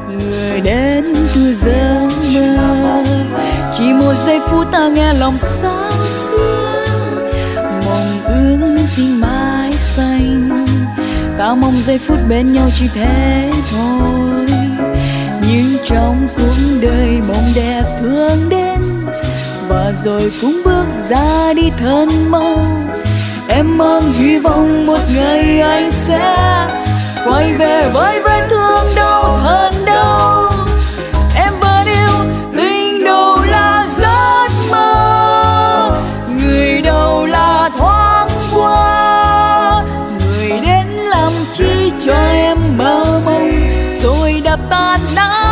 người đến từ giấc mơ. Chỉ một giây phút ta nghe lòng sao xuyến, mộng ước tình mãi xanh. Ta mong giây phút bên nhau chỉ thế thôi, nhưng trong cuộc đời mong đẹp thương đến và rồi cũng bước ra đi thân mong. Em mang hy vọng một ngày anh sẽ quay về với vết thương đau thật đau. Em vẫn yêu tình đầu là giấc mơ, người đầu là thoáng qua, người đến làm chi cho em mơ mộng rồi đập tan nát